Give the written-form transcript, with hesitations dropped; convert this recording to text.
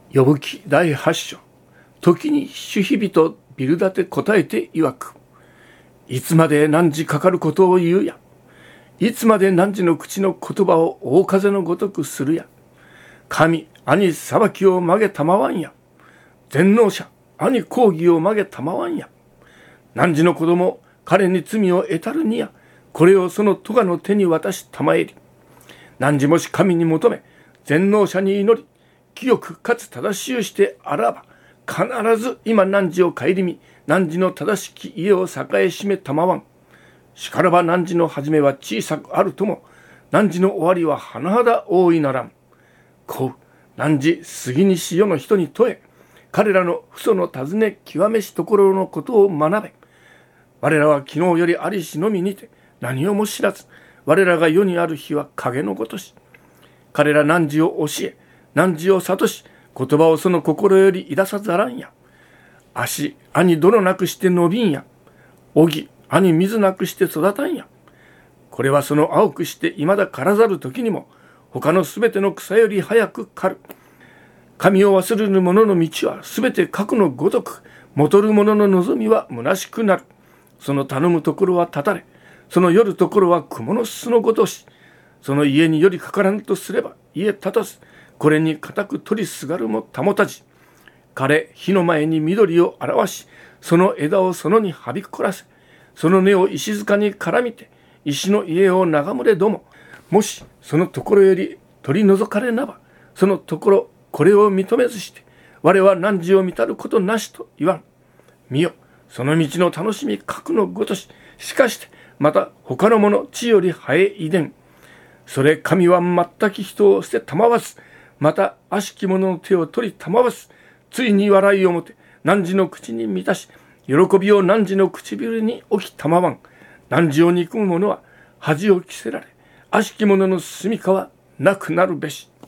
呼ぶ記第8章。時に主日々とビルダテ答えて曰く、いつまで汝かかることを言うや。いつまで汝の口の言葉を大風のごとくするや。神、兄裁きを曲げたまわんや。全能者、兄抗議を曲げたまわんや。汝の子供、彼に罪を得たるにや。これをその咎の手に渡したまえり。汝もし神に求め、全能者に祈り、清くかつ正しゅうしてあらば、必ず今汝を顧み、汝の正しき家を栄えしめたまわん。しからば汝の始めは小さくあるとも、汝の終わりは甚だ大いならん。こう、汝杉西世の人に問え、彼らの父祖の尋ね極めしところのことを学べ。我らは昨日よりありしのみにて、何をも知らず、我らが世にある日は影のごとし。彼ら汝を教え、汝を諭し、言葉をその心よりいださざらんや。足、兄泥なくして伸びんや。荻、兄水なくして育たんや。これはその青くして未だ枯らざる時にも、他のすべての草より早く刈る。神を忘れる者の道はすべて核のごとく、もとる者の望みは虚しくなる。その頼むところは断たれ、その寄るところは蜘蛛の巣のごとし。その家によりかからんとすれば家立たず、これに固く取りすがるも保たじ。枯れ火の前に緑を表し、その枝をそのにはびこらせ、その根を石塚に絡みて、石の家を眺むれども、もしそのところより取り除かれなば、そのところこれを認めずして、我は汝を見たることなしと言わん。見よ、その道の楽しみ核のごとし、しかしてまた他の者地より生え遺伝。それ神は全き人を捨てたまわず、また悪しき者の手を取りたまわず、ついに笑いをもて、汝の口に満たし、喜びを汝の唇に置きたまわん。汝を憎む者は恥を着せられ、悪しき者の住みかはなくなるべし。